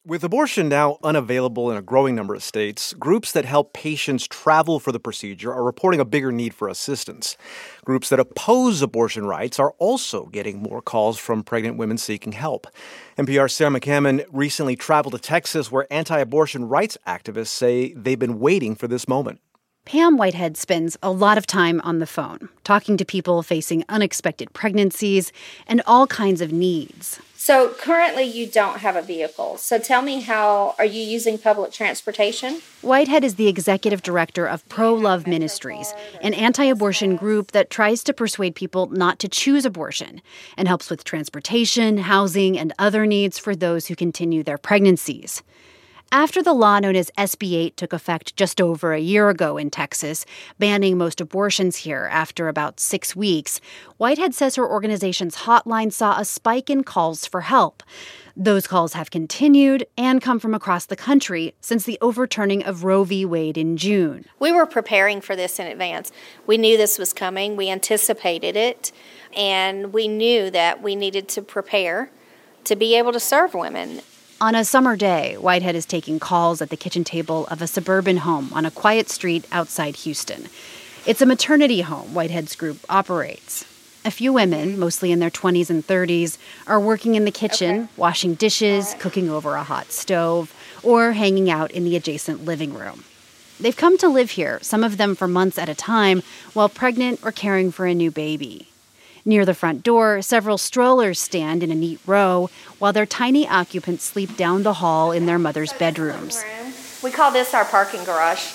With abortion now unavailable in a growing number of states, groups that help patients travel for the procedure are reporting a bigger need for assistance. Groups that oppose abortion rights are also getting more calls from pregnant women seeking help. NPR's Sarah McCammon recently traveled to Texas, where anti-abortion rights activists say they've been waiting for this moment. Pam Whitehead spends a lot of time on the phone, talking to people facing unexpected pregnancies and all kinds of needs. So currently you don't have a vehicle. So tell me, how are you using public transportation? Whitehead is the executive director of Pro-Love Ministries, an anti-abortion group that tries to persuade people not to choose abortion and helps with transportation, housing, and other needs for those who continue their pregnancies. After the law known as SB 8 took effect just over a year ago in Texas, banning most abortions here after about 6 weeks, Whitehead says her organization's hotline saw a spike in calls for help. Those calls have continued and come from across the country since the overturning of Roe v. Wade in June. We were preparing for this in advance. We knew this was coming. We anticipated it. And we knew that we needed to prepare to be able to serve women. On a summer day, Whitehead is taking calls at the kitchen table of a suburban home on a quiet street outside Houston. It's a maternity home Whitehead's group operates. A few women, mostly in their 20s and 30s, are working in the kitchen, washing dishes, cooking over a hot stove, or hanging out in the adjacent living room. They've come to live here, some of them for months at a time, while pregnant or caring for a new baby. Near the front door, several strollers stand in a neat row while their tiny occupants sleep down the hall in their mother's bedrooms. We call this our parking garage.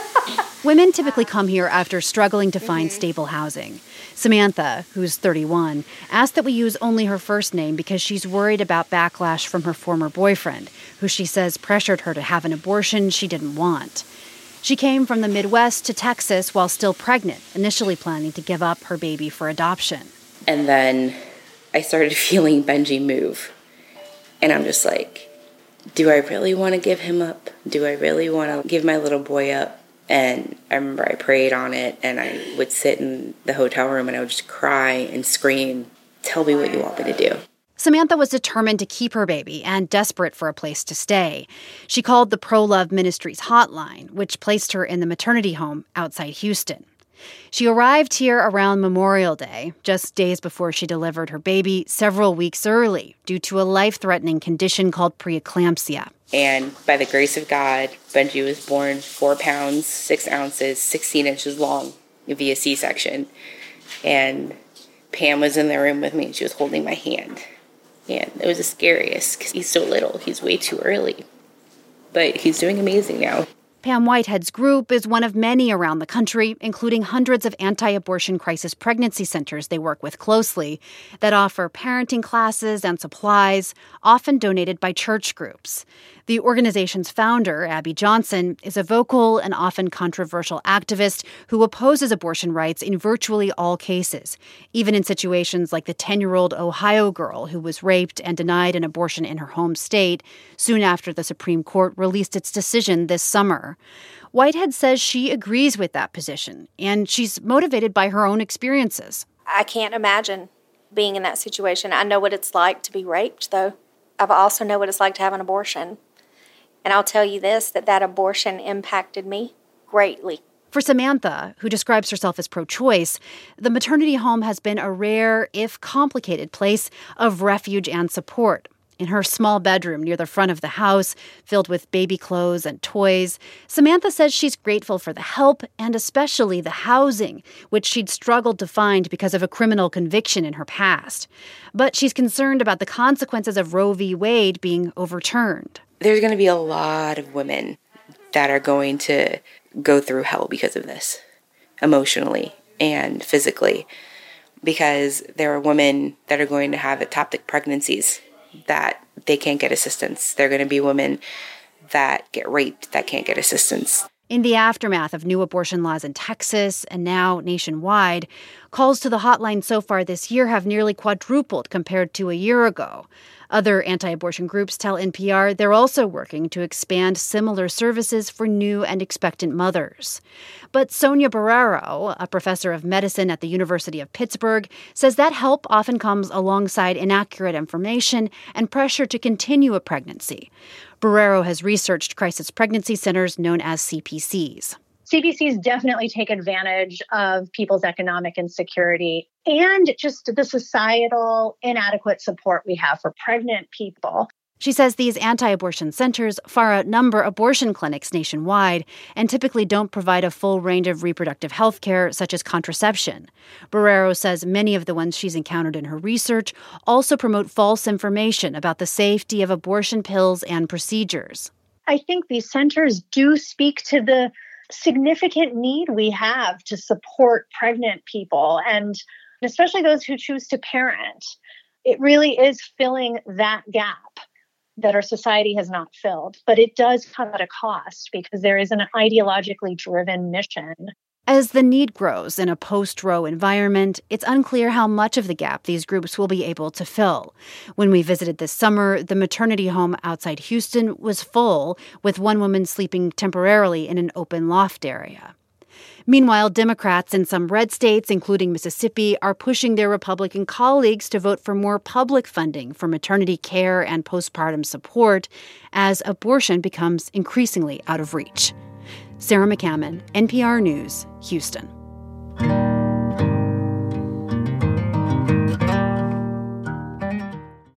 Women typically come here after struggling to find stable housing. Samantha, who's 31, asked that we use only her first name because she's worried about backlash from her former boyfriend, who she says pressured her to have an abortion she didn't want. She came from the Midwest to Texas while still pregnant, initially planning to give up her baby for adoption. And then I started feeling Benji move. And I'm just like, do I really want to give him up? Do I really want to give my little boy up? And I remember I prayed on it, and I would sit in the hotel room and I would just cry and scream, tell me what you want me to do. Samantha was determined to keep her baby and desperate for a place to stay. She called the Pro-Love Ministries hotline, which placed her in the maternity home outside Houston. She arrived here around Memorial Day, just days before she delivered her baby several weeks early due to a life-threatening condition called preeclampsia. And by the grace of God, Benji was born 4 pounds, 6 ounces, 16 inches long via C-section. And Pam was in the room with me, and she was holding my hand. And it was the scariest because he's so little. He's way too early. But he's doing amazing now. Pam Whitehead's group is one of many around the country, including hundreds of anti-abortion crisis pregnancy centers they work with closely, that offer parenting classes and supplies, often donated by church groups. The organization's founder, Abby Johnson, is a vocal and often controversial activist who opposes abortion rights in virtually all cases, even in situations like the 10-year-old Ohio girl who was raped and denied an abortion in her home state soon after the Supreme Court released its decision this summer. Whitehead says she agrees with that position, and she's motivated by her own experiences. I can't imagine being in that situation. I know what it's like to be raped, though. I also know what it's like to have an abortion. And I'll tell you this, that abortion impacted me greatly. For Samantha, who describes herself as pro-choice, the maternity home has been a rare, if complicated, place of refuge and support. In her small bedroom near the front of the house, filled with baby clothes and toys, Samantha says she's grateful for the help and especially the housing, which she'd struggled to find because of a criminal conviction in her past. But she's concerned about the consequences of Roe v. Wade being overturned. There's going to be a lot of women that are going to go through hell because of this, emotionally and physically, because there are women that are going to have ectopic pregnancies that they can't get assistance. There are going to be women that get raped that can't get assistance. In the aftermath of new abortion laws in Texas and now nationwide, calls to the hotline so far this year have nearly quadrupled compared to a year ago. Other anti-abortion groups tell NPR they're also working to expand similar services for new and expectant mothers. But Sonia Barrero, a professor of medicine at the University of Pittsburgh, says that help often comes alongside inaccurate information and pressure to continue a pregnancy. Barrero has researched crisis pregnancy centers known as CPCs. CPCs definitely take advantage of people's economic insecurity and just the societal inadequate support we have for pregnant people. She says these anti-abortion centers far outnumber abortion clinics nationwide and typically don't provide a full range of reproductive health care, such as contraception. Barrero says many of the ones she's encountered in her research also promote false information about the safety of abortion pills and procedures. I think these centers do speak to the significant need we have to support pregnant people, and especially those who choose to parent. It really is filling that gap that our society has not filled. But it does come at a cost because there is an ideologically driven mission. As the need grows in a post-Roe environment, it's unclear how much of the gap these groups will be able to fill. When we visited this summer, the maternity home outside Houston was full, with one woman sleeping temporarily in an open loft area. Meanwhile, Democrats in some red states, including Mississippi, are pushing their Republican colleagues to vote for more public funding for maternity care and postpartum support as abortion becomes increasingly out of reach. Sarah McCammon, NPR News, Houston.